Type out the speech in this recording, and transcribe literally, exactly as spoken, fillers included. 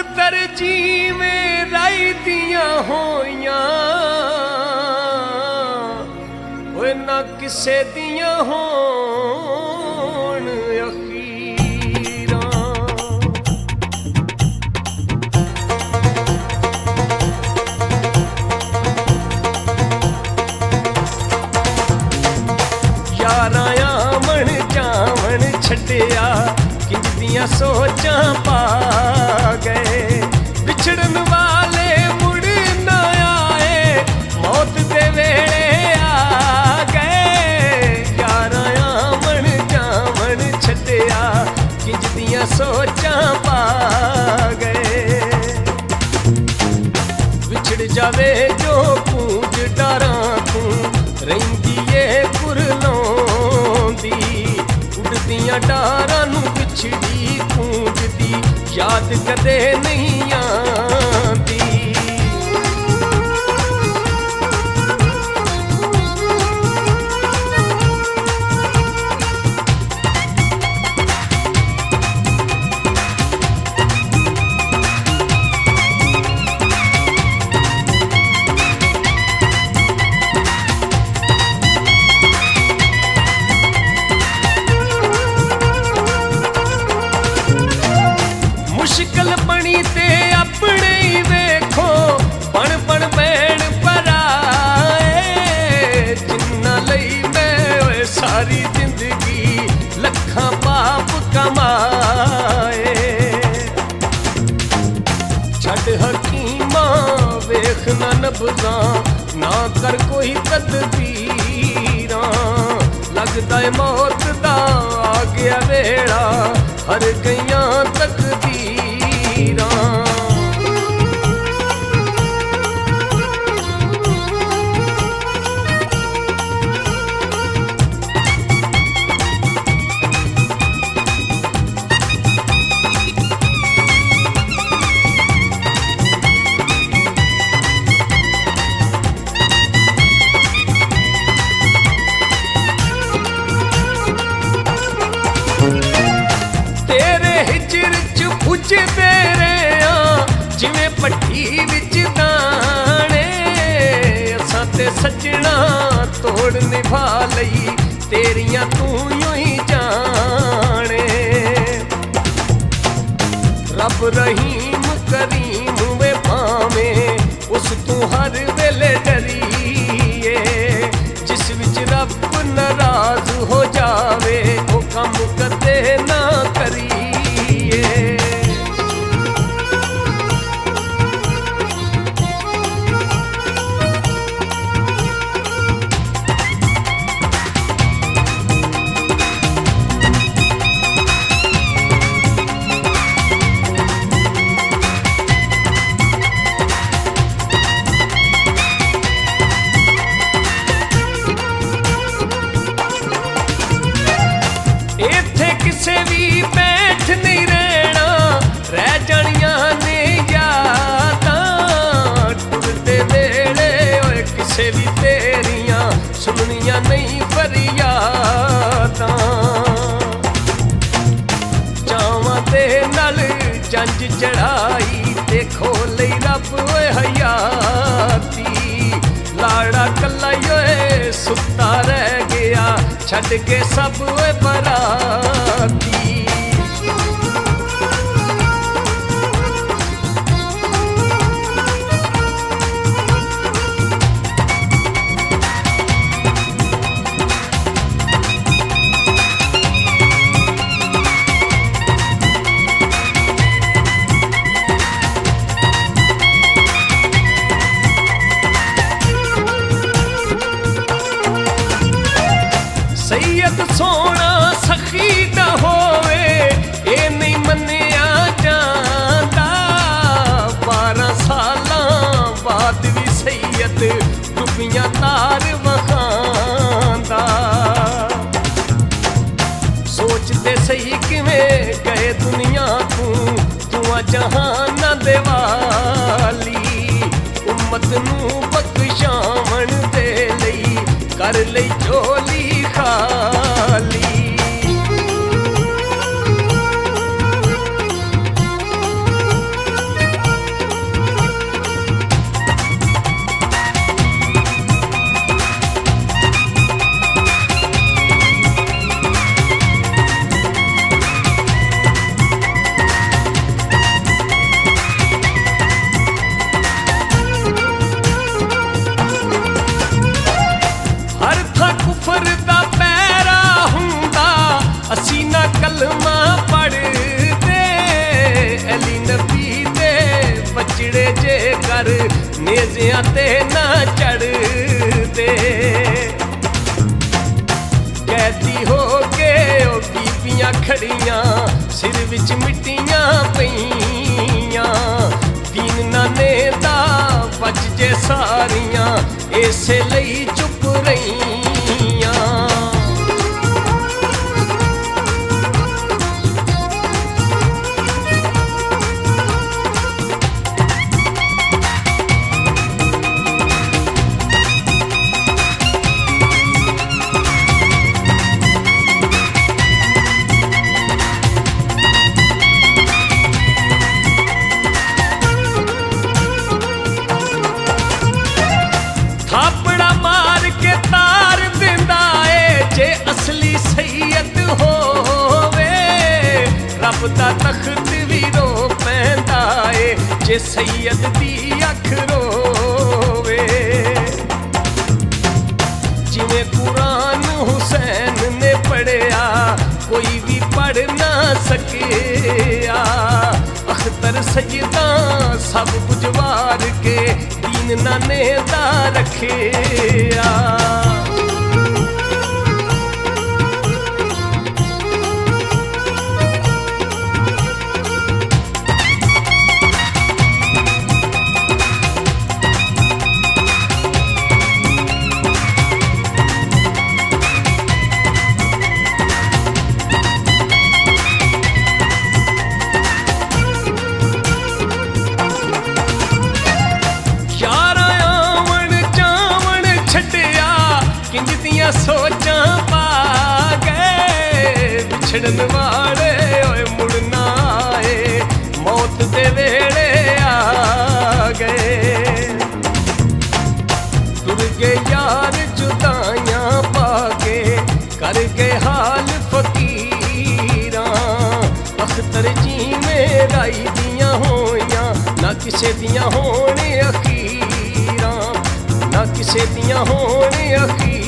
तरजी में राई दियां होइयां ओए ना किसे दियां होण अखीरां। यारां आमण जावण छड्डिया किंज दियां सोचां पा गए। बिछड़न वाले मुड़ ना आए मौत दे वेले आ गए। यारां आमण जावण छड्डिया किंज दियां सोचां पा गए। विछड़ जावे जो पूंज डारां तू रहिंदी ए कुरलाउंदी। उड़दियां डारां नू विछड़ी पूंज दी याद कदे नहीं आंदी। मुश्किल बनी ते अपने ही वेखो बन बन बैण पराए। जिन्ना लई मैं ओए सारी जिंदगी लखां पाप कमाए। छड़ हकीमां वेख ना नबज़ां ना कर कोई तदबीरां। लगदा है मौत दा आ गया वेड़ा हर गईयां तकदीरां। पुजदे रहियां जिवें भट्ठी विच दाणे। असां ते सज्जणा तोड़ निभा लई तेरियां तू यूं ही जाने। रब रहीम करीम वे भावें उस तू हर वेले डरीए। जिस विच रब नाराज हो जावे ओ कम कदे ना करिए। इत्थे किसे भी बैठ नहीं रहना रह जानियां ने यादां। टुरदे वेले ओए किसे भी तेरियां सुननियां नहीं फरियादां। जावां दे नाल जंज चढ़ाई ते खोले रब ओए हयाती। लाड़ा कल्ला ओए सुत्ता रह गया छड़ के सब ओए बराती। सैयद सोना सखी दा होवे ए नहीं मन्निया जांदा। बारह सालां बाद भी सैयद डुबियां तार वखांदा। सोचते सही किवें गए दुनिया तू तू जहाना दे वाली। उम्मत नू बख्शावण दे लई कर लई झोली खाली। कर नेज़ियां ते ना चढ़ दे। कैदी हो के ओ बीबियां खड़ियां सिर विच मिट्टियां पईयां दीन नाने दा बच जे सारियां इसे लई चुप रहियां। थापड़ा मार के तार दिंदा ए जे असली सैयद होवे रब दा तख्त भी रो पैंदा ए जे सैयद दी अख रोवे। जिवें कुरान हुसैन ने पढ़िया कोई भी पढ़ ना सकिया अख्तर सजदा सब कुछ वार के दीन नाने दा रखिया। सोचां पा गए बिछड़न वाले ओए मुड़ना आए मौत दे वेड़े आ गए। टुर गए यार जुदाइयां पाके कर गए हाल फकीरां अख्तर जी मेराई दियां होइयां ना किसे दियां होने अखीरां ना किसे दियां होने अखीरां।